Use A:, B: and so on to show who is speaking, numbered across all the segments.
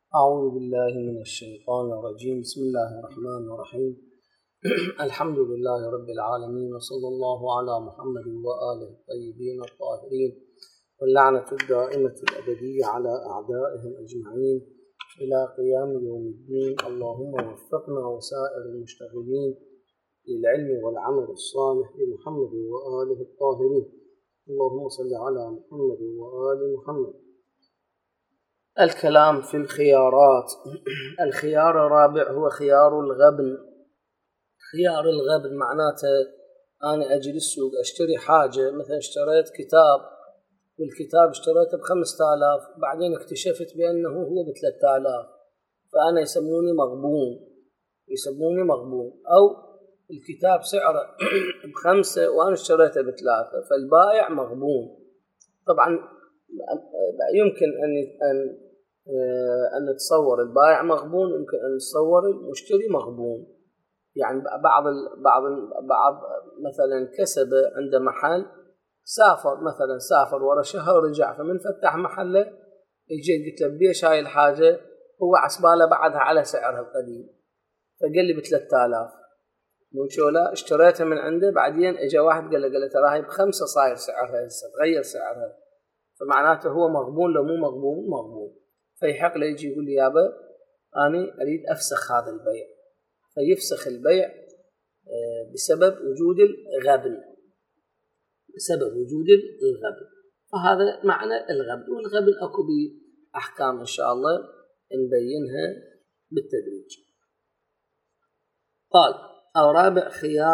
A: أعوذ بالله من الشيطان الرجيم. بسم الله الرحمن الرحيم. الحمد لله رب العالمين، وصلى الله على محمد وآله الطيبين الطاهرين، واللعنة الدائمة الأبدية على أعدائهم أجمعين إلى قيام يوم الدين. اللهم وفقنا وسائر المشتغلين للعلم والعمل الصالح بمحمد وآله الطاهرين. اللهم صل على محمد وآل محمد. الكلام في الخيارات. الخيار الرابع هو خيار الغبن. خيار الغبن معناته أنا أجي للسوق أشتري حاجة، مثلا اشتريت كتاب، والكتاب اشتريته ب5000، بعدين اكتشفت بأنه هو ب3000، فأنا يسموني مغبون. أو الكتاب سعره ب5 وأنا اشتريته ب3، فالبائع مغبون. طبعا يمكن أن نتصور البائع مغبون، يمكن أن نتصور المشتري مغبون. يعني بعض مثلا كسب عند محل، سافر ورا شهر رجع، فمن فتح محله يجي قلت له بيش هاي الحاجة، هو عسباله بعدها على سعرها القديم، فقال لي ب3000. لا اشتريتها من عنده، بعدين اجى واحد قال له ترى هاي ب5 صاير سعرها هسه، تغير سعرها. فمعناته هو مغبون لو مو مغبون. فيحق له يجي يقول لي يابا أنا أريد أفسخ هذا البيع، فيفسخ البيع بسبب وجود الغبن. فهذا معنى الغبن. والغبن أكو بأحكام إن شاء الله نبينها بالتدريج. قال الرابع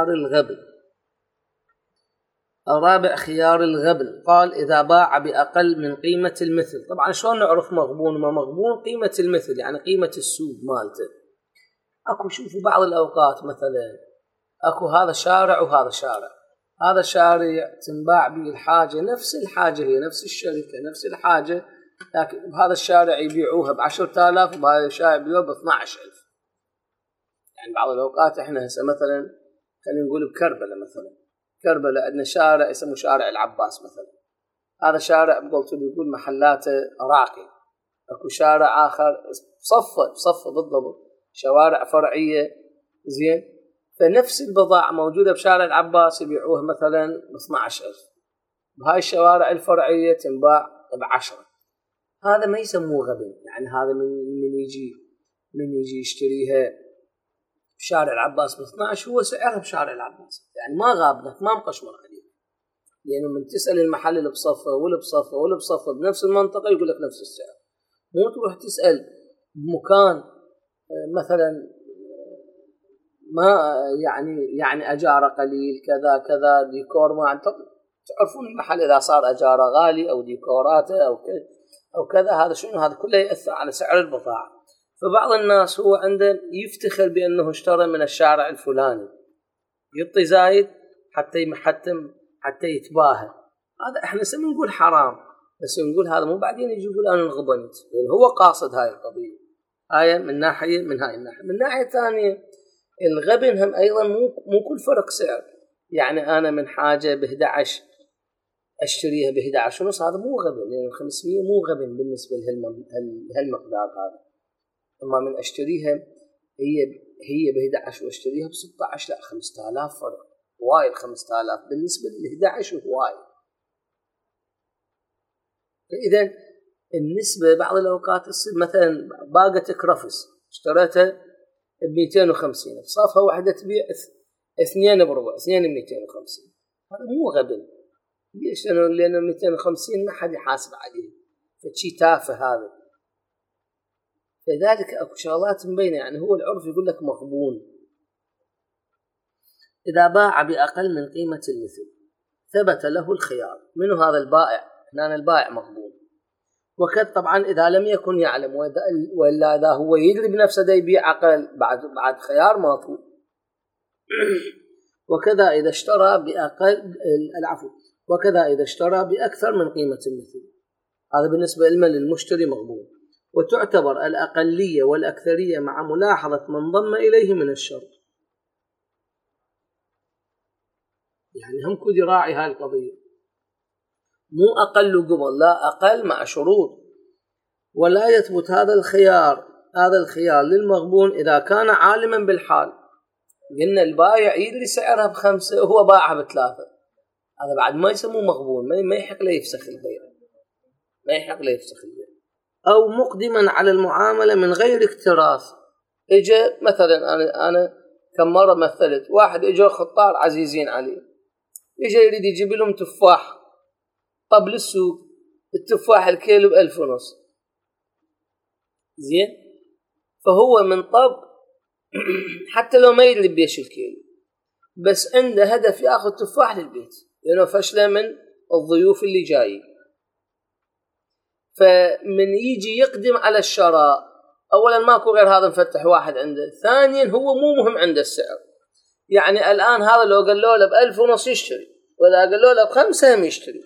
A: خيار الغبن. قال إذا باع بأقل من قيمة المثل. طبعا شلون نعرف مغبون وما مغبون؟ قيمة المثل يعني قيمة السوق مالته. أكو شوفوا بعض الأوقات مثلا أكو هذا شارع وهذا شارع، هذا شارع تنباع به الحاجة، نفس الحاجة هي نفس الشركة نفس الحاجة، لكن بهذا الشارع يبيعوها ب10,000 وبهذا الشارع يبيعوها ب12,000. يعني بعض الأوقات إحنا هسه مثلا خلينا نقول بكربلاء عندنا شارع اسمه شارع العباس مثلا. هذا شارع قلت له يقول محلاته راقي. اكو شارع آخر بصفة بالضبط شوارع فرعية زين، فنفس البضاعة موجودة بشارع العباس يبيعوها مثلا ب12,000، بهاي الشوارع الفرعية تنباع ب10. هذا ما يسموه غبن. يعني هذا من يجي يشتريها بشارع العباس ب12 هو سعرها بشارع العباس، يعني ما غابنك ما مقشمر عليك، لأنه من تسأل المحل اللي بصفة بنفس المنطقة يقول لك نفس السعر. مو تروح تسأل بمكان مثلا ما يعني أجاره قليل كذا ديكور ما تعرفون المحل إذا صار أجاره غالي أو ديكوراته أو كذا، هذا شنو؟ هذا كله يأثر على سعر البضاعة. فبعض الناس هو عنده يفتخر بأنه اشترى من الشارع الفلاني، يعطي زايد حتى يتباهى. هذا احنا نقول حرام، بس نقول هذا مو بعدين يجي يقول انا انغبنت، لأن هو قاصد هاي القضية. هاي من ناحية، من ناحية ثانية الغبن هم أيضا مو كل فرق سعر. يعني أنا من حاجة ب11 أشتريها ب11.5، هذا مو غبن، لأن 500 مو غبن بالنسبة لهالمقدار هذا. أما من أشتريها هي ب11 وأشتريها ب16، لا 5,000 فرق، وايد. 5,000 بالنسبة ل11 وايد. فإذا النسبة بعض الأوقات تصير مثلا باقة كرفس اشتريتها ب250، بصافها واحدة تبيع 2 بربع، 2 ب250. هذا مو غبن. ليش؟ لأنه 250 ما حد يحاسب عليه، فشي تافه هذا. لذلك اكو شغلات مبينه. يعني هو العرف يقول لك مغبون. اذا باع باقل من قيمه المثل ثبت له الخيار. منو هذا البائع؟ هنا البائع مغبون. وكذا طبعا اذا لم يكن يعلم، والا اذا هو يدري بنفسه دا يبيع اقل بعد خيار ماكو. وكذا اذا اشترى باكثر من قيمه المثل، هذا بالنسبه للمشتري مغبون. وتعتبر الأقلية والأكثرية مع ملاحظة من ضم إليه من الشرط. يعني هم كود يراعي هاي القضية، مو أقل قبل، لا، أقل مع شروط. ولا يثبت هذا الخيار للمغبون إذا كان عالما بالحال. قلنا البائع يدري سعرها ب5 وهو باعها ب3، هذا بعد ما يسموه مغبون، ما يحق له يفسخ البيع، أو مقدما على المعاملة من غير اكتراث. إجا مثلا أنا كم مرة مثلت واحد إجا خطار عزيزين عليه، إجا يريد يجيب لهم تفاح قبل السوق، التفاح الكيلو ب1,500، زين، فهو من طب حتى لو ما يدري بيش الكيلو، بس عنده هدف يأخذ تفاح للبيت لأنه فشله من الضيوف اللي جايين. فمن يجي يقدم على الشراء، أولا ماكو غير هذا مفتح واحد عنده، ثانيا هو مو مهم عنده السعر، يعني الآن هذا لو قال له ب1,500 يشتري، ولا قال له ب5 هم يشتري،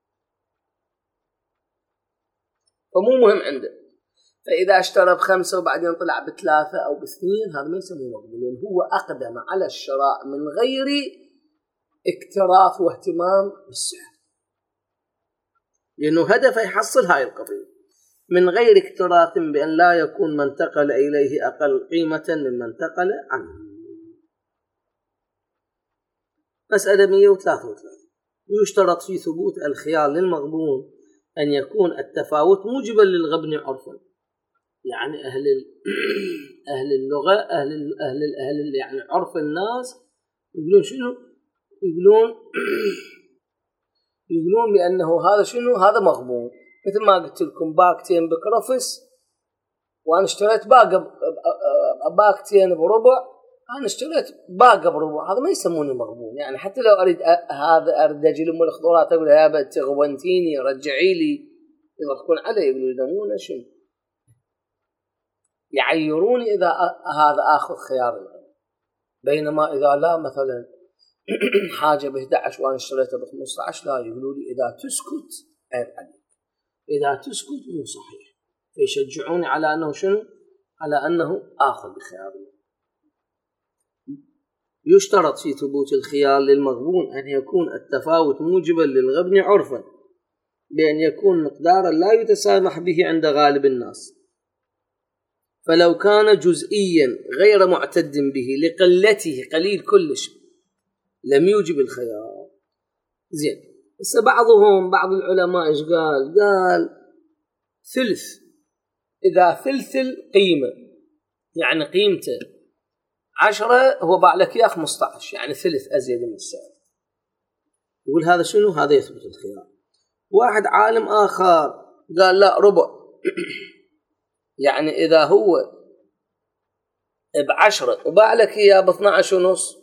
A: فمو مهم عنده. فإذا اشترى ب5 وبعدين طلع ب3 أو ب2 هذا ما يسمونه مغبون، لأن هو أقدم على الشراء من غير اكتراث واهتمام بالسعر، لأنه هدفه يحصل هاي القضية من غير اكتراث، بأن لا يكون من انتقل إليه أقل قيمة مما انتقل عنه. مسألة 133. يشترط في ثبوت الخيار للمغبون أن يكون التفاوت موجبا للغبن عرفا، يعني أهل اللغة أهل يعني عرف الناس يقولون شنو؟ يقولون بأنه هذا شنو؟ هذا مغبون. مثل ما قلت لكم باكتين بكرفس وأنا اشتريت باكتين بربع، أنا اشتريت باقة بربع، هذا ما يسموني مغبون. يعني حتى لو أريد أجي لهم الخضرات أقول يا بتغبنتيني رجعي لي، يضحكون علي يقولوا يدمون شنو، يعيروني إذا هذا آخذ خيار الغبن. بينما إذا لا مثلا حاجة ب11 وأنا اشتريتها ب15، لا، يقولوا لي إذا تسكت عيب عليك، إذا تسكت مو صحيح، فيشجعوني على أنه شنو؟ على أنه آخذ بخيار. يشترط في ثبوت الخيار للمغبون أن يكون التفاوت موجبا للغبن عرفا، بأن يكون مقدارا لا يتسامح به عند غالب الناس، فلو كان جزئيا غير معتد به لقلته، قليل كلش، لم يوجب الخيار. زين، بس بعض العلماء ايش قال ثلث، إذا ثلث القيمة، يعني قيمته 10 هو باع لك إياه 15، يعني ثلث أزيد من السعر، يقول هذا شنو؟ هذا يثبت الخيار. واحد عالم آخر قال لا، ربع يعني إذا هو ب10 وباع لك إياه ب12.5،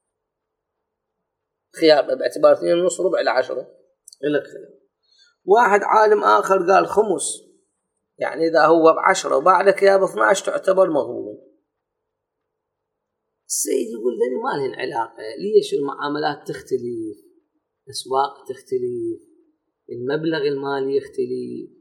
A: خيار باعتبار 2.5 ربع ل10 لك خيار. واحد عالم آخر قال خمس، يعني إذا هو ب10 وباع لك إياه ب12 تعتبر مغبون. السيد يقول ذني ما لهن علاقة، ليش المعاملات تختلف، أسواق تختلف، المبلغ المالي يختلف،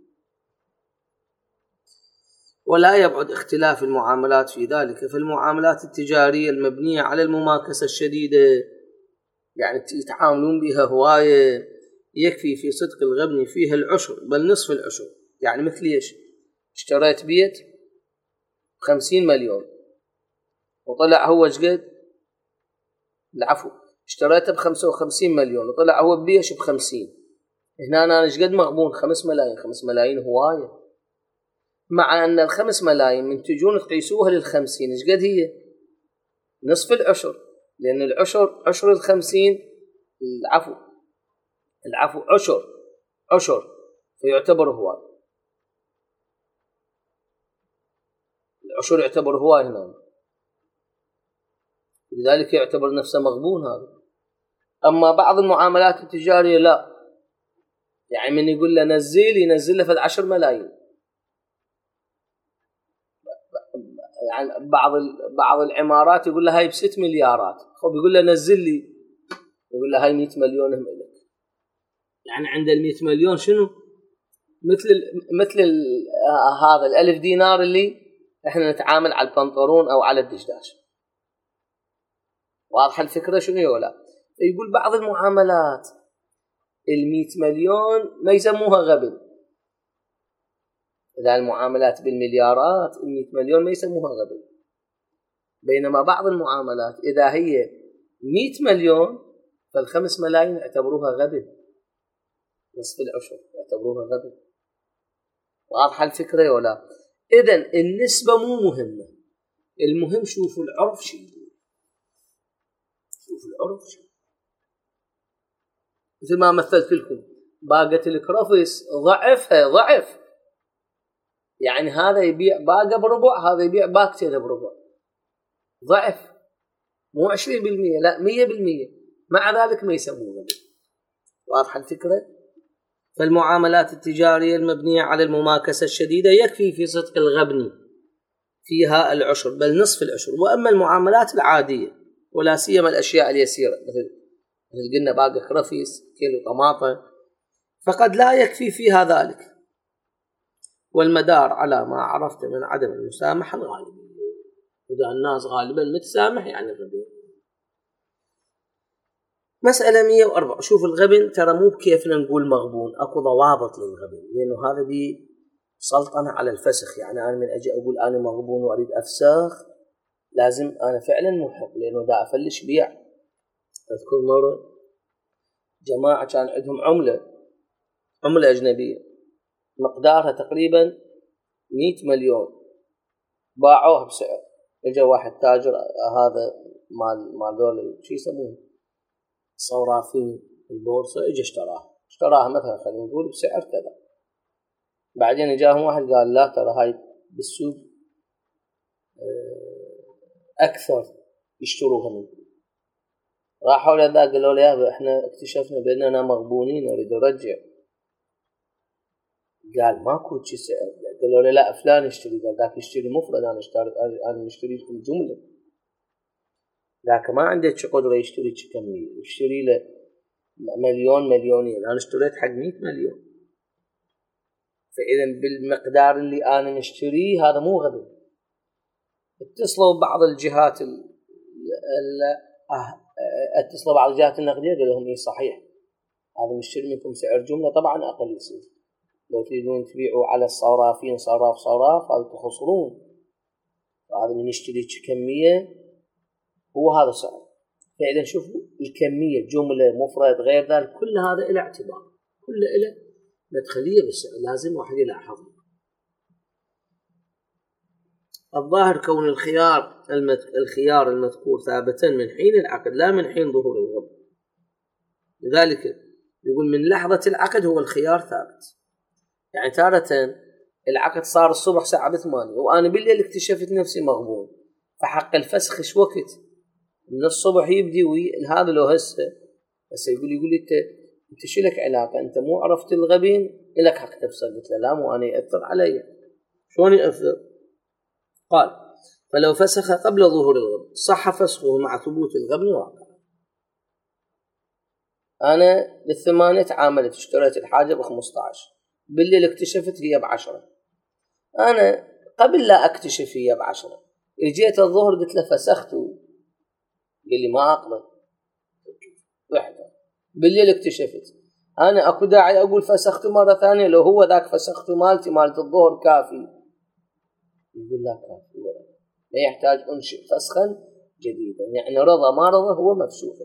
A: ولا يبعد اختلاف المعاملات في ذلك. فالمعاملات التجارية المبنية على المماكسة الشديدة، يعني يتعاملون بها هواية، يكفي في صدق الغبن فيها العشر بل نصف العشر. يعني مثل ايش؟ اشتريت بيت ب50 مليون وطلع هو شقد، العفو، اشتريته ب55 مليون وطلع هو بيش ب50، هنا أنا شقد مغبون؟ 5 ملايين. 5 ملايين هواية، مع أن ال5 ملايين من تجون تقيسوها لل50 شقد هي؟ نصف العشر، لأن العشر عشر ال50، العفو عشر، فيعتبر هواية، العشر يعتبر هواية هنا، لذلك يعتبر نفسه مغبون هذا. أما بعض المعاملات التجارية لا، يعني من يقول له ينزل له في 10 ملايين. يعني بعض العمارات يقول له هاي ب6 مليارات، خب يقول له نزل لي، يقول له هاي 100 مليون هم لك. يعني عند 100 مليون شنو؟ مثل هذا 1000 دينار اللي احنا نتعامل على البنطلون او على الدشداش. واضحة الفكرة شنو ولا؟ يقول بعض المعاملات 100 مليون ما يسموها غبن، إذا المعاملات بالمليارات 100 مليون ما يسموها غبن، بينما بعض المعاملات إذا هي 100 مليون فال5 ملايين يعتبروها غبن، نصف العشر يعتبروها غبن. واضحة الفكرة ولا؟ إذن النسبة مو مهمة، المهم شوفوا العرف شو يقول، شوفوا العرف شو. مثل ما مثلت لكم باقة الكرفس ضعفها ضعف، يعني هذا يبيع باقة بربع، هذا يبيع باقتين بربع، ضعف مو 20% لا 100%، مع ذلك ما يسمونه. واضحة الفكرة؟ فالمعاملات التجارية المبنية على المماكسة الشديدة يكفي في صدق الغبن فيها العشر بل نصف العشر. وأما المعاملات العادية ولا سيما الأشياء اليسيرة مثل قلنا باقة كرفيس كيلو طماطم فقد لا يكفي فيها ذلك، والمدار على ما عرفت من عدم المسامحة الغالبية. إذا الناس غالبا متسامح يعني غبن. مسألة 104. شوف الغبن ترى مو بكيفنا نقول مغبون، اكو ضوابط للغبن، لانه هذا دي سلطنة على الفسخ. يعني انا من اجي اقول انا مغبون واريد افسخ لازم انا فعلا محق، لانه دا افلش بيع. اذكر مرة جماعة كان عندهم عملة اجنبية مقدارها تقريبا 100 مليون، باعوها بسعر. اجا واحد تاجر هذا مال دول شو يسمونه صورافين البورصة، اجى اشتراها مثلا خلينا نقول بسعر كذا. بعدين جاهم واحد قال لا ترى هاي بالسوق اكثر يشتروها منكم. راحوا لذا قالوا له يا احنا اكتشفنا باننا مغبونين نريد نرجع. قال ماكو شي سعر. قالوا له لا فلان يشتري. قال ذاك يشتري مفرد، انا اشتري لكم جمله. ذاك ما عنده قدره يشتري كميه، يشتري له مليون مليونين، انا اشتريت حق 100 مليون. فاذا بالمقدار اللي انا مشتريه هذا مو غبن. اتصلوا بعض الجهات النقديه قال لهم ايه صحيح هذا مشتري منكم سعر جمله طبعا اقل يصير، لو تريدون تبيعوا على الصرافين صراف هذا تخسرون، هذا من يشتري كميه هو هذا سعر. فإذا شوفوا الكمية جملة مفرد غير ذلك كل هذا إلى اعتبار، كل إلى مدخلية بالسعر لازم واحد يلاحظ. الظاهر كون الخيار المذكور ثابتا من حين العقد لا من حين ظهور الغبن، لذلك يقول من لحظة العقد هو الخيار ثابت. يعني تارة العقد صار الصبح الساعة 8 وأنا بالليل اكتشفت نفسي مغبون، فحق الفسخ ايش وقت؟ من الصبح يبدي هذا لو هسه يقول لي انت شو لك علاقه؟ انت مو عرفت الغبين لك حق تفسخ. قلت له لا مو انا ياثر علي. شلون ياثر؟ قال فلو فسخ قبل ظهور الغبن صح فسخه مع ثبوت الغبن واقع. انا بالثمانية تعاملت اشتريت الحاجه ب15 بالليل اكتشفت هي ب10. انا قبل لا اكتشف هي ب10 اجيت الظهر قلت له فسخته، قال لي ما اقبل. وحده بالليل اكتشفت انا اكو داعي اقول فسخت مره ثانيه لو هو ذاك فسخت مالت الظهر كافي؟ يقول لا كافي ولا لا يحتاج انشئ فسخا جديدا. يعني رضى ما رضى هو مفسوخ.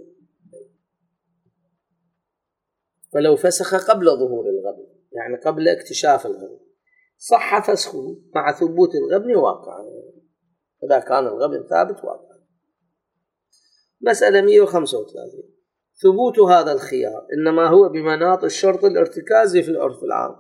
A: فلو فسخ قبل ظهور الغبن يعني قبل اكتشاف الغبن صح فسخه مع ثبوت الغبن واقعا، إذا كان الغبن ثابت واقعا. مسألة 135. ثبوت هذا الخيار إنما هو بمناط الشرط الارتكازي في العرف العام.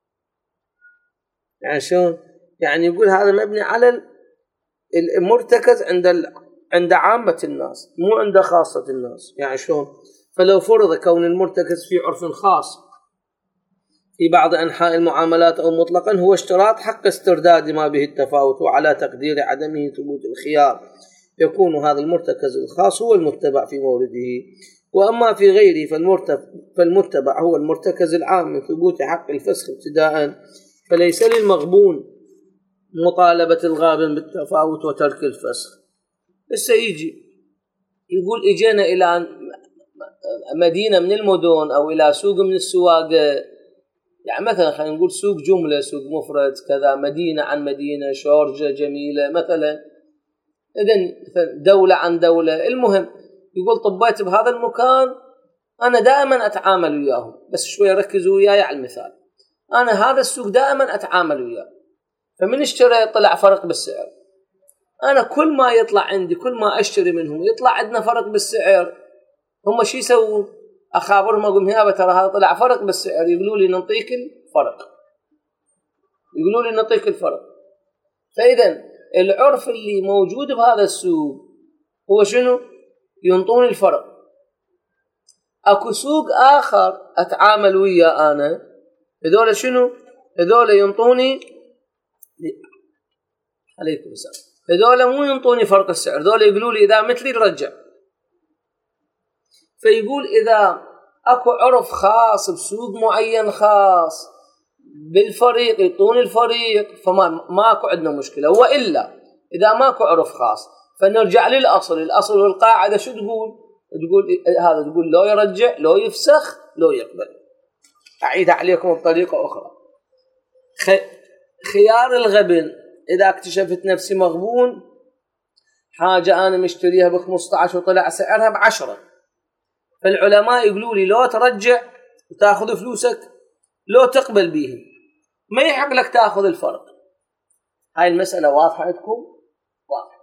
A: يعني شلون؟ يعني يقول هذا مبني على المرتكز عند عامة الناس مو عند خاصة الناس. يعني شلون؟ فلو فرض كون المرتكز في عرف خاص في بعض أنحاء المعاملات أو مطلقا هو اشتراط حق استرداد ما به التفاوت، وعلى تقدير عدمه ثبوت الخيار يكون هذا المرتكز الخاص هو المتبع في مورده. وأما في غيره فالمتبع هو المرتكز العام من ثبوت حق الفسخ ابتداء، فليس للمغبون مطالبة الغابن بالتفاوت وترك الفسخ. بس يجي يقول اجينا إلى مدينة من المدن أو إلى سوق من السواق يعني مثلا خلينا نقول سوق جملة، سوق مفرد، كذا، مدينة عن مدينة، شورجة جميلة مثلا، إذن دولة عن دولة. المهم يقول طبيت بهذا المكان أنا دائما أتعامل وياهم، بس شوية ركزوا وياي على المثال. أنا هذا السوق دائما أتعامل وياه، فمن اشتري طلع فرق بالسعر. أنا كل ما يطلع عندي، كل ما أشتري منهم يطلع عندنا فرق بالسعر، هم شو يسوون؟ أخابرهم أقول يابا ترى هذا طلع فرق بالسعر، يقولوا لي نعطيك الفرق، يقولوا لي نعطيك الفرق. فإذا العرف اللي موجود بهذا السوق هو شنو؟ ينطون الفرق. أكو سوق آخر أتعامل وياه أنا، هذول شنو؟ هذول ينطوني عليكم السلام، هذول مو ينطوني فرق السعر، هذول يقولوا لي إذا مثلي رجع. فيقول إذا أكو عرف خاص بسوق معين خاص بالفريق يعطون الفريق، فما أكو عندنا مشكلة. وإلا إذا ماكو عرف خاص فنرجع للأصل. الأصل والقاعدة شو تقول هذا؟ تقول لو يرجع، لو يفسخ، لو يقبل. أعيد عليكم بطريقة أخرى. خيار الغبن، إذا اكتشفت نفسي مغبون، حاجة أنا مشتريها ب15 وطلع سعرها ب10، فالعلماء يقولوا لي لو ترجع وتأخذ فلوسك، لو تقبل بيهم، ما يحق لك تأخذ الفرق. هاي المسألة واضحة عندكم؟ واضحة.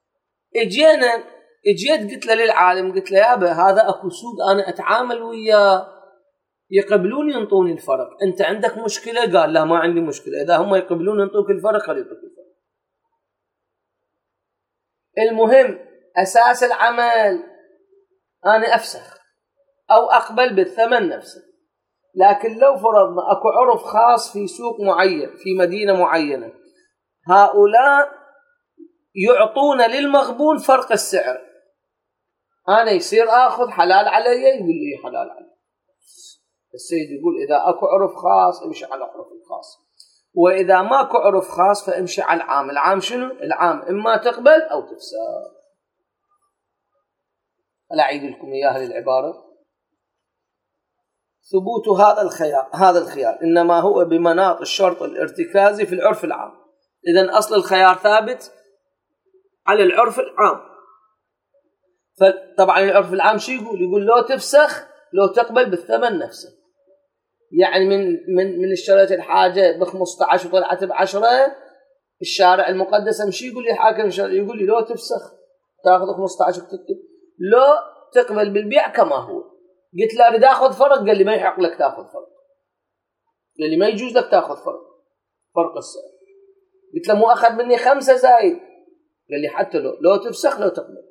A: اجيت قلت له للعالم، قلت له يابا هذا أكو سوق أنا أتعامل وياه يقبلون ينطوني الفرق، أنت عندك مشكلة؟ قال لا ما عندي مشكلة، إذا هم يقبلون ينطوك الفرق خلي ينطوك الفرق. المهم أساس العمل أنا أفسخ أو أقبل بالثمن نفسه. لكن لو فرضنا أكو عرف خاص في سوق معين في مدينة معينة، هؤلاء يعطون للمغبون فرق السعر، أنا يصير آخذ حلال علي؟ يقول لي حلال علي. السيد يقول إذا أكو عرف خاص امشي على العرف الخاص، وإذا ماكو عرف خاص فامشي على العام. العام شنو؟ العام إما تقبل أو تفسخ. ألا أعيد لكم إياها للعبارة. ثبوت هذا الخيار إنما هو بمناط الشرط الارتكازي في العرف العام. إذن أصل الخيار ثابت على العرف العام. فطبعا العرف العام شو يقول لو تفسخ، لو تقبل بالثمن نفسه. يعني من اشتريت الحاجة ب15 وطلعت ب10، الشارع المقدس امشي يقول لي حاكم الشارع يقول لي لو تفسخ تاخذ 15 وتكتب، لو تقبل بالبيع كما هو. قلت له اريد اخذ فرق، قال لي ما يحق لك تاخذ فرق، قال لي ما يجوز لك تاخذ فرق السعر. قلت له مو اخذ مني 5 زايد، قال لي حتى لو تفسخ لو تقبل.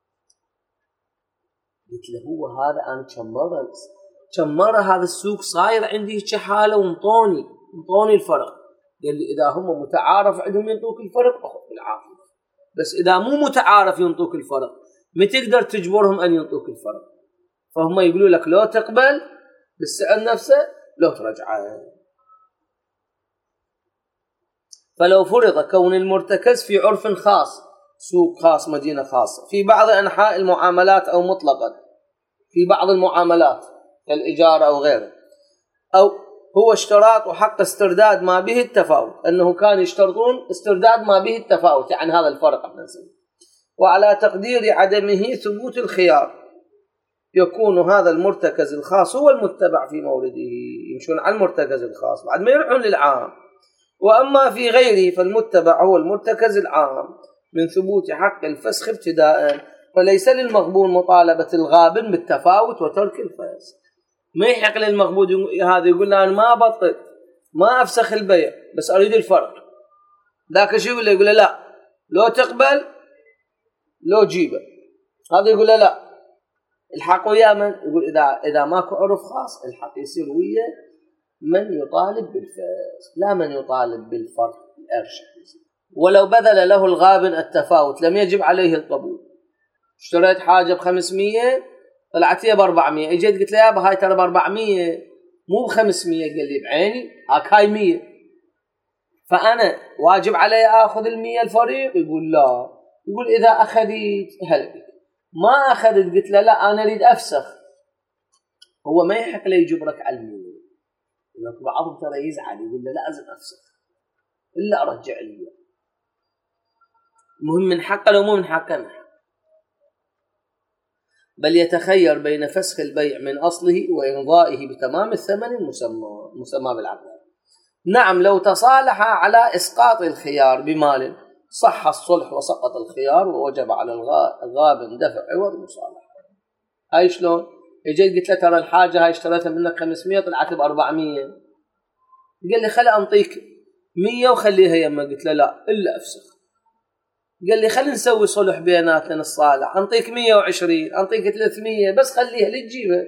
A: قلت له هو هذا انا كم مرة هذا السوق صاير عندي حاله ومطوني الفرق. قال لي اذا هم متعارف عندهم ينطوك الفرق اخذ بالعافيه، بس اذا مو متعارف ينطوك الفرق ما تقدر تجبرهم ان ينطوك الفرق. فهم يقولوا لك لو تقبل بالسعر نفسه لو ترجعه. فلو فرض كون المرتكز في عرف خاص، سوق خاص، مدينة خاصة، في بعض أنحاء المعاملات أو مطلقا في بعض المعاملات كالإجارة أو غيره، أو هو اشتراط وحق استرداد ما به التفاوت، أنه كان يشترطون استرداد ما به التفاوت، يعني هذا الفرق احنا نسميه. وعلى تقدير عدمه ثبوت الخيار يكون هذا المرتكز الخاص هو المتبع في مورده، يمشون على المرتكز الخاص بعد ما يروحون للعام. وأما في غيره فالمتبع هو المرتكز العام من ثبوت حق الفسخ ابتداء، فليس للمغبون مطالبة الغابن بالتفاوت وترك الفسخ. ما يحق للمغبون هذا يقول أنا ما بطل ما أفسخ البيع بس أريد الفرق، ذاك شو يقول له؟ يقول له لا لو تقبل لو جيبه. هذا يقول له لا الحق ويا من؟ يقول إذا ماكو عرف خاص الحق يصير ويا من يطالب بالفسخ لا من يطالب بالفرق الأرشح. ولو بذل له الغابن التفاوت لم يجب عليه القبول. اشتريت حاجة ب500 طلعت هي ب400، اجيت قلت له يابا هاي ترى ب400 مو ب500، قال لي بعيني هاك هاي 100، فأنا واجب علي آخذ ال100 الفريق؟ يقول لا. يقول إذا أخذت هلا بك، ما أخذت قلت له لا أنا أريد أفسخ، هو ما يحق لي يجبرك على 100. لأن بعضهم ترى يزعل يقول له لازم أفسخ إلا أرجع لي. المهم من حقه لو مو من حقه نحن. بل يتخير بين فسخ البيع من أصله وإمضائه بتمام الثمن المسمى بالعقد. نعم لو تصالح على إسقاط الخيار بمال صح الصلح وسقط الخيار ووجب على الغابن دفع عوض مصالحة. هاي شلون؟ اجيت قلت له ترى الحاجة هاي اشتريتها منك 500 طلعت ب 400. قال لي خلي أنطيك 100 وخليها يمه. قلت له لا إلا أفسخ. قال لي خلي نسوي صلح بيناتنا الصالح، أنطيك 120 أنطيك 300 بس خليها لي تجيبها.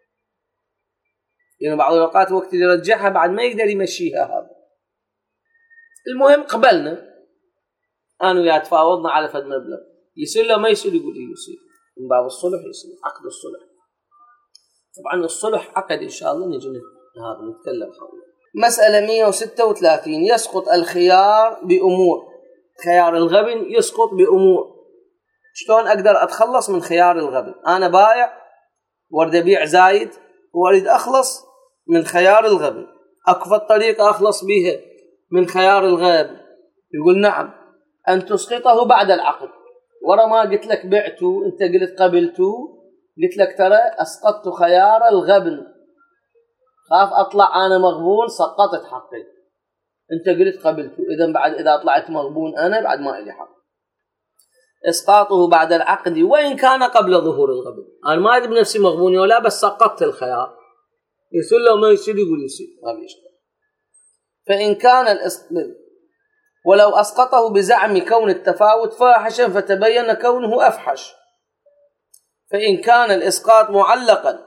A: يعني بعض الأوقات وقت اللي يرجعها بعد ما يقدر يمشيها هذا. المهم قبلنا أنا وياه تفاوضنا على فد مبلغ، يصير له ما يصير يقول لي يصير من باب الصلح، يصير عقد الصلح. طبعا الصلح عقد إن شاء الله نجي هذا نتكلم حوله. مسألة 136 يسقط الخيار بأمور. خيار الغبن يسقط بأمور. شلون أقدر أتخلص من خيار الغبن؟ أنا بائع واريد أبيع زايد واريد أخلص من خيار الغبن، أكفى الطريقة أخلص بها من خيار الغبن. يقول نعم أن تسقطه بعد العقد. ورا ما قلت لك بعته أنت قلت قبلته، قلت لك ترى أسقطت خيار الغبن، خاف أطلع أنا مغبون سقطت حقي. أنت قلت قبلته، إذن بعد إذا طلعت مغبون أنا بعد ما إلي حق. إسقاطه بعد العقد وإن كان قبل ظهور الغبن. أنا ما أدري بنفسي مغبوني ولا بس سقطت الخيار، يصير له ما يصير يقول يصير ما بيشتغل. فإن كان ولو أسقطه بزعم كون التفاوت فاحشا فتبين كونه أفحش. فإن كان الإسقاط معلقا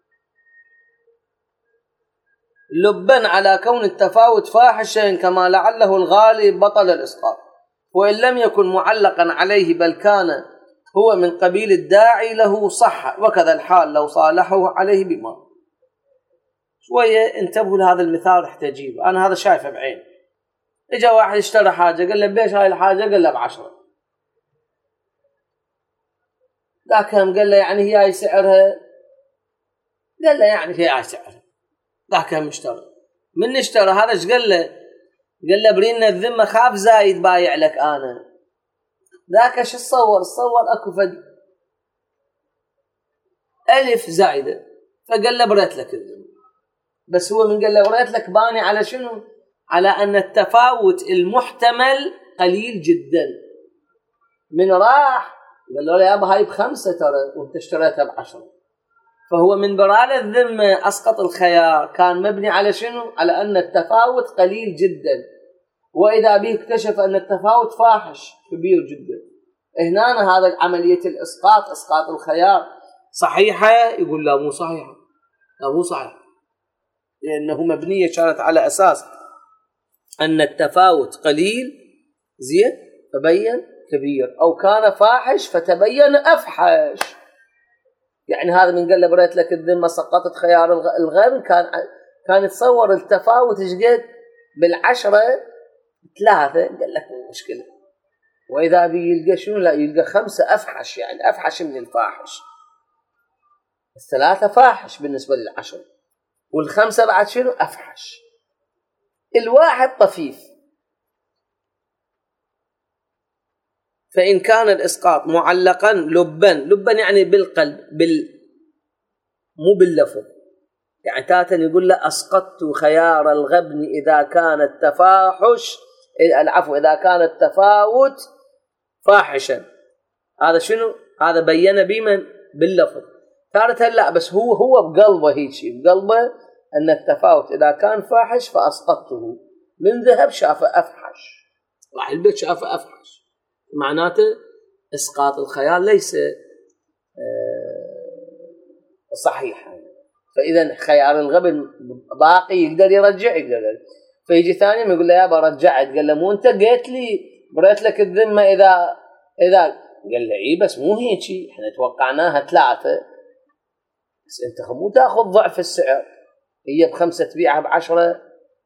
A: لبا على كون التفاوت فاحشا كما لعله الغالب بطل الإسقاط. وإن لم يكن معلقا عليه بل كان هو من قبيل الداعي له صح. وكذا الحال لو صالحه عليه بما. شوية انتبهوا لهذا المثال رح تجيب. أنا هذا شايفه بعين. إجا واحد اشترى حاجة قال له بيش هاي الحاجة؟ قال له ب10. ذاك هم قال له يعني هي هاي سعرها؟ قال له يعني هي هاي سعرها. ذاك هم اشترى. من اشترى هذا ايش قال له؟ قال له برينا الذمة خاف زايد بايع لك أنا. ذاك ايش تصور أكو فد 1000 زايدة فقال له بريت لك الذمة. بس هو من قال له بريت لك باني على شنو؟ على أن التفاوت المحتمل قليل جدا. من راح قال له يا أبا هاي ب5 ترى وانت اشتريتها ب10. فهو من برال الذمة أسقط الخيار كان مبني على شنو؟ على أن التفاوت قليل جدا، وإذا به اكتشف أن التفاوت فاحش كبير جدا. هنا هذا عملية الإسقاط، إسقاط الخيار صحيحة؟ يقول لا مو صحيحة. لا مو صحيحة لأنه مبنية كانت على أساس أن التفاوت قليل زين فبين كبير، أو كان فاحش فتبين أفحش. يعني هذا من قال له بريت لك الذمة سقطت خيار الغبن كان يتصور التفاوت ايش قد بال10 3 قال لك مشكلة. وإذا بيلقى شنو؟ لا يلقى 5 أفحش، يعني أفحش من الفاحش. 3 فاحش بالنسبة لل10 وال5 بعد شنو؟ أفحش. الواحد طفيف. فإن كان الإسقاط معلقا لبا يعني بالقلب مو باللفظ. يعني تاتا يقول له أسقطت خيار الغبن إذا كان التفاحش إذا كان التفاوت فاحشا. هذا شنو؟ هذا بين بمن؟ باللفظ. تارة لا بس هو بقلبه هيك بقلبه أن التفاوت إذا كان فاحش فأسقطته. من ذهب شافه أفحش، راح البيت شافه أفحش، معناته إسقاط الخيار ليس صحيح. فإذا خيار الغبن باقي يقدر يرجع فيجي ثاني يقول له يابا رجعت. قال له مو أنت قلت لي بريت لك الذمة إذا قال له إيه بس مو هيك، إحنا توقعناها 3 بس أنت مو تأخذ ضعف السعر، هي ب5 تبيعها ب10.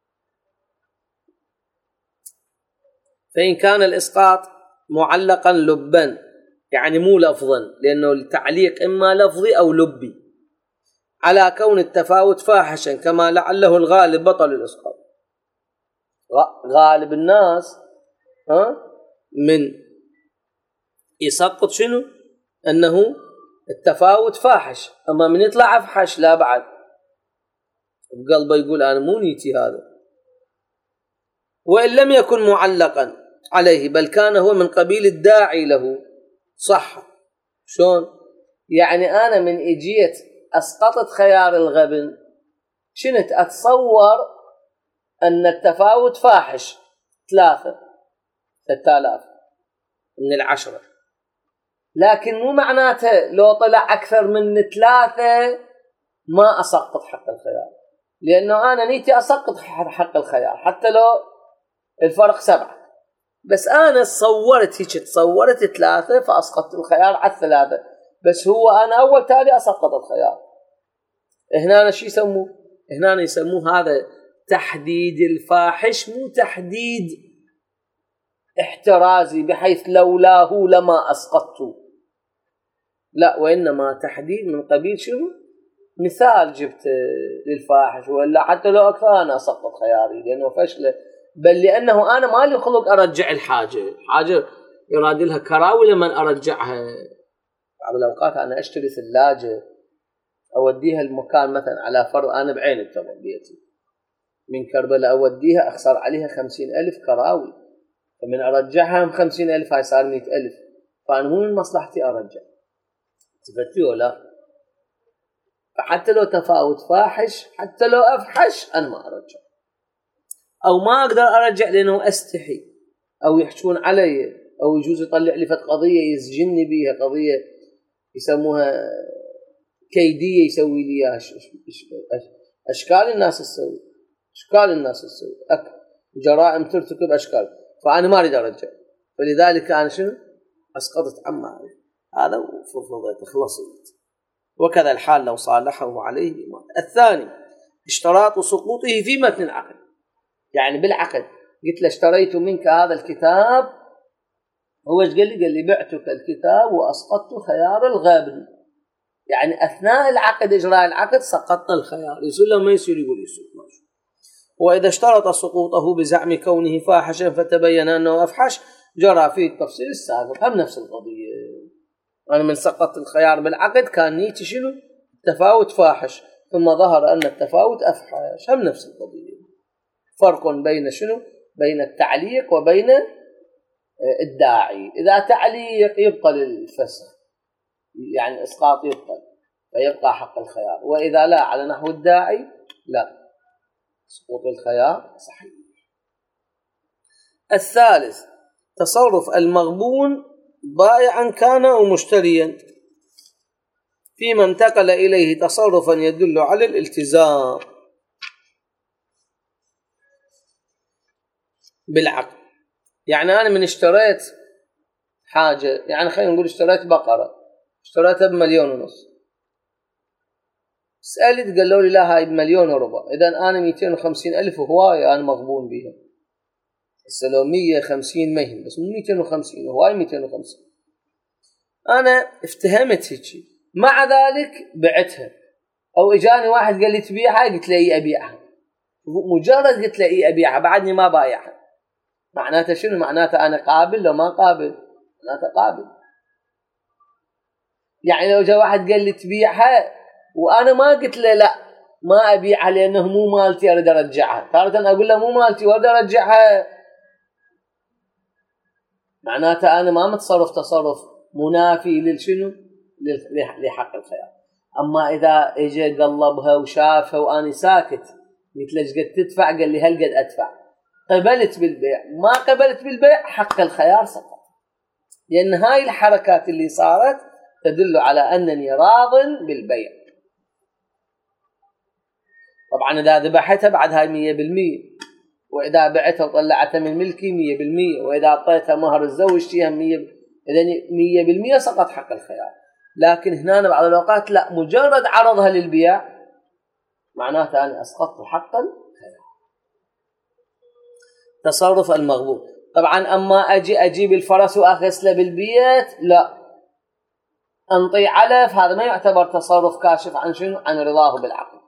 A: فإن كان الإسقاط معلقا لبا يعني مو لفظا، لأنه التعليق إما لفظي أو لبي. على كون التفاوت فاحشا كما لعله الغالب بطل الإسقاط. غالب الناس من يسقط شنو؟ أنه التفاوت فاحش، أما من يطلع أفحش لا بعد بقلبه يقول أنا مو نيتي هذا، وإن لم يكن معلقا عليه بل كان هو من قبيل الداعي له صح. شلون؟ يعني أنا من إجيت أسقطت خيار الغبن شنت أتصور أن التفاوت فاحش 3000 من 10، لكن مو معناته لو طلع أكثر من 3 ما أسقط حق الخيار، لأنه أنا نيتي أسقط حق الخيار حتى لو الفرق 7، بس أنا تصورت 3 فأسقطت الخيار على 3، بس هو أنا أول تالي أسقط الخيار. هنا شو يسموه؟ هنا يسموه هذا تحديد الفاحش، مو تحديد احترازي بحيث لولاه لما أسقطته، لا، وإنما تحديد من قبيل شنو؟ مثال جبت للفاحش، ولا حتى لو أكثر أنا أسقط خياري لأنه فشله، بل لأنه أنا ما لي خلق أرجع الحاجة، حاجة يراد لها كراوي لما أرجعها. بعض الأوقات أنا أشتري ثلاجة أوديها المكان مثلا على فرض أنا بعين التمر بيتي من كربلاء أوديها أخسر عليها 50,000 كراوي، فمن أرجعها 50,000 هاي صار 100,000، فأنا مو من مصلحتي أرجع. تفتي ولا؟ فحتى لو تفاوت فاحش حتى لو أفحش أنا ما أرجع، أو ما أقدر أرجع لأنه أستحي أو يحشون علي، أو يجوز يطلع لي فت قضية يسجنني بيها، قضية يسموها كيدية يسوي لي أشكال الناس تسوي، جرائم ترتكب أشكال، فأنا ما أريد أرجع، فلذلك أنا شنو؟ أسقطت عما هذا وفضلت خلصت. وكذا الحال لو صالحه عليه بمال. الثاني اشتراط سقوطه في متن العقد، يعني بالعقد قلت له اشتريت منك هذا الكتاب، هو ايش قال لي؟ قال لي بعتك الكتاب وأسقطت خيار الغابن، يعني أثناء العقد إجراء العقد سقطنا الخيار، يصير له ما يصير يقول يصير ماشي. وإذا اشترط سقوطه بزعم كونه فاحشا فتبين أنه أفحش جرى فيه التفصيل السابق، هم نفس القضية. أنا من سقط الخيار بالعقد كان نيتي شنو؟ تفاوت فاحش، ثم ظهر أن التفاوت أفحش، هم نفس القضية. فرق بين شنو؟ بين التعليق وبين الداعي. إذا تعليق يبطل الفسخ، يعني إسقاط يبطل فيبقى حق الخيار، وإذا لا على نحو الداعي لا، سقوط الخيار صحيح. الثالث تصرف المغبون بائعا كان أو مشتريا فيما انتقل إليه تصرفا يدل على الالتزام بالعقد. يعني أنا من اشتريت حاجة، يعني خلينا نقول اشتريت بقرة، اشتريتها ب1,500,000، سألت قالوا لي لا هاي ب1,400,000، إذن أنا 250,000 هواية أنا مغبون بيها، السلو 150 مهم بس 250 هواي 250. أنا افتهمت هيك، مع ذلك بعتها، أو إجاني واحد قال لي تبيعها، قلت له إيه أبيعها، مجرد قلت له إيه أبيعها بعدني ما بايعها، معناته شنو؟ معناته أنا قابل لو ما قابل؟ معناته قابل. يعني لو جاء واحد قال لي تبيعها وأنا ما قلت له لا ما أبيعها لأنه مو مالتي أريد أرجعها، تارة أقول له مو مالتي وأريد أرجعها، معناته أنا ما متصرف تصرف منافي للشنو؟ لحق الخيار. أما إذا إجا قلبها وشافها وأنا ساكت قلت له قد تدفع؟ قال لي هل قد أدفع؟ قبلت بالبيع، ما قبلت بالبيع حق الخيار سقط، لأن هاي الحركات اللي صارت تدل على أنني راض بالبيع. طبعا إذا ذبحتها بعد هاي 100%، وإذا بعتها وطلعتها من ملكي 100%، وإذا أعطيتها مهر الزوج فيها 100%، إذن 100% سقط حق الخيار. لكن هنا بعض الأوقات لا، مجرد عرضها للبيع معناته أنا أسقطت حق الخيار. تصرف المغبون طبعا، أما أجيب الفرس وأغسله بالبيت لا، انطي علف، هذا ما يعتبر تصرف كاشف عن شنو؟ عن رضاه بالعقد.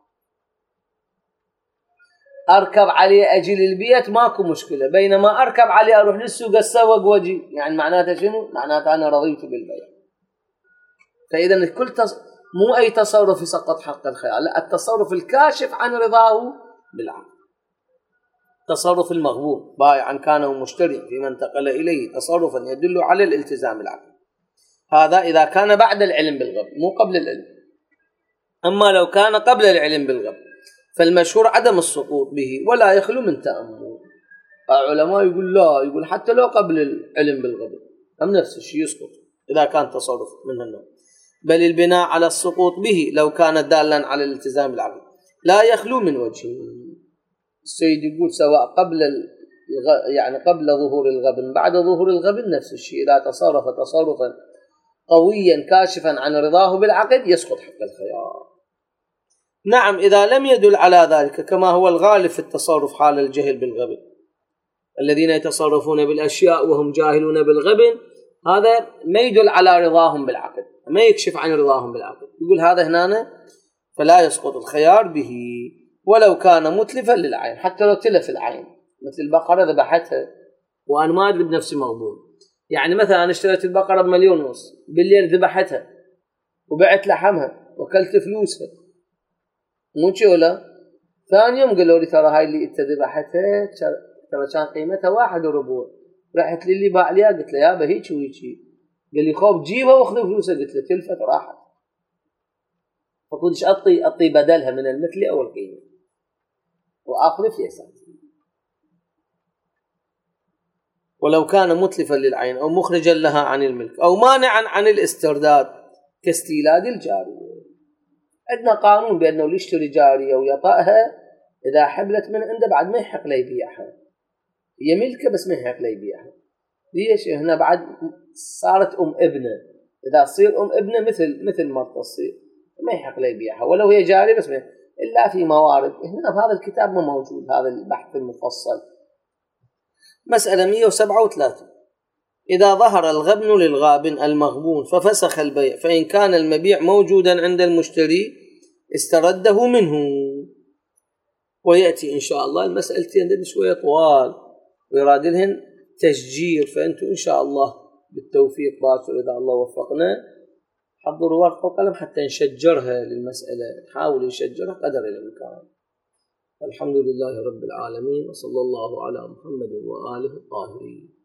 A: اركب عليه اجي للبيت ماكو مشكله، بينما اركب عليه اروح للسوق اسوق واجي، يعني معناته شنو؟ معناته انا رضيت بالبيع. فاذا مو اي تصرف يسقط حق الخيار، لا، التصرف الكاشف عن رضاه بالعقد. تصرف المغبون بائعا كان ومشتري فيما انتقل اليه تصرفا يدل على الالتزام بالعقد، هذا اذا كان بعد العلم بالغبن مو قبل العلم. اما لو كان قبل العلم بالغبن فالمشهور عدم السقوط به ولا يخلو من تأمل. العلماء يقول لا، يقول حتى لو قبل العلم بالغبن هم نفس الشيء يسقط اذا كان تصرف من النوع، بل البناء على السقوط به لو كان دالا على الالتزام بالعقد لا يخلو من وجه. السيد يقول سواء يعني قبل ظهور الغبن بعد ظهور الغبن نفس الشيء، إذا تصرف تصرفا قويا كاشفا عن رضاه بالعقد يسقط حق الخيار. نعم إذا لم يدل على ذلك كما هو الغالب في التصرف حال الجهل بالغبن، الذين يتصرفون بالأشياء وهم جاهلون بالغبن، هذا ما يدل على رضاهم بالعقد، ما يكشف عن رضاهم بالعقد، يقول هذا هنا فلا يسقط الخيار به ولو كان متلفا للعين، حتى لو تلف العين، مثل البقرة ذبحتها وأنا ما أدري بنفسي مغبون. يعني مثلا أنا اشتريت البقرة ب1,500,000، بالليل ذبحتها وبعت لحمها وكلت فلوسها، مو ولا ثاني يوم قالوا لي ترى هاي اللي انت ذبحتها ترى كان قيمتها 1.25، رحت للي باع ليها قلت له يابا هيك وهيك، قال لي خوف جيبها واخذ فلوسها، قلت له تلفت راحت، فقلت اعطي بدلها من المثل او القيمه واخذ فيها. ولو كان متلفا للعين او مخرجا لها عن الملك او مانعا عن الاسترداد كاستيلاد الجاريه. عندنا قانون بانه اللي يشتري جاريه ويطأها اذا حبلت من عنده بعد ما يحق له يبيعها، هي ملكه بس ما يحق له يبيعها. ليش؟ هنا بعد صارت ابنه، اذا تصير ابنه مثل مرته تصير ما يحق له يبيعها ولو هي جاريه بس الا في موارد. هنا بهذا الكتاب ما موجود هذا البحث المفصل. مسألة 137. إذا ظهر الغبن للغابن المغبون ففسخ البيع، فإن كان المبيع موجودا عند المشتري استرده منه. ويأتي إن شاء الله المسألتين دي شوية طوال ويراد لهن تشجير، فأنتم إن شاء الله بالتوفيق باكر إذا الله وفقنا حضروا ورقة وقلم حتى نشجرها للمسألة، نحاول نشجرها قدر الإمكان. الحمد لله رب العالمين، وصلى الله على محمد وآله الطاهرين.